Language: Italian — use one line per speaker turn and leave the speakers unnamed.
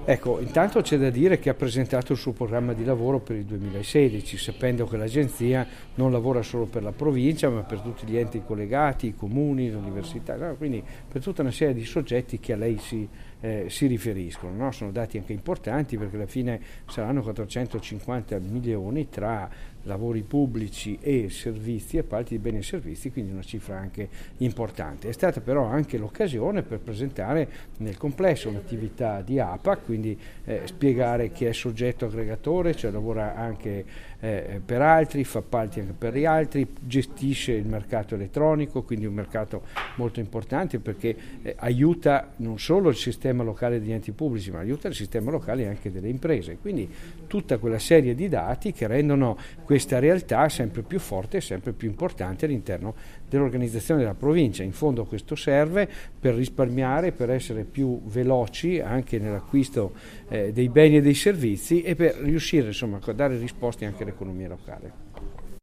Ecco, intanto c'è da dire che ha presentato il suo programma di lavoro per il 2016, sapendo che l'agenzia non lavora solo per la provincia, ma per tutti gli enti collegati, i comuni, le università, no? Quindi per tutta una serie di soggetti che a lei si riferiscono, no? Sono dati anche importanti perché alla fine saranno 450 milioni tra lavori pubblici e servizi, appalti di beni e servizi, quindi una cifra anche importante. È stata però anche l'occasione per presentare nel complesso un'attività di APA, quindi spiegare chi è soggetto aggregatore, cioè lavora anche per altri, fa appalti anche per gli altri, gestisce il mercato elettronico, quindi un mercato molto importante perché aiuta non solo il sistema locale degli enti pubblici, ma aiuta il sistema locale anche delle imprese. Quindi tutta quella serie di dati che rendono questa realtà sempre più forte e sempre più importante all'interno dell'organizzazione della provincia. In fondo questo serve per risparmiare, per essere più veloci anche nell'acquisto dei beni e dei servizi e per riuscire insomma a dare risposte anche all'economia locale.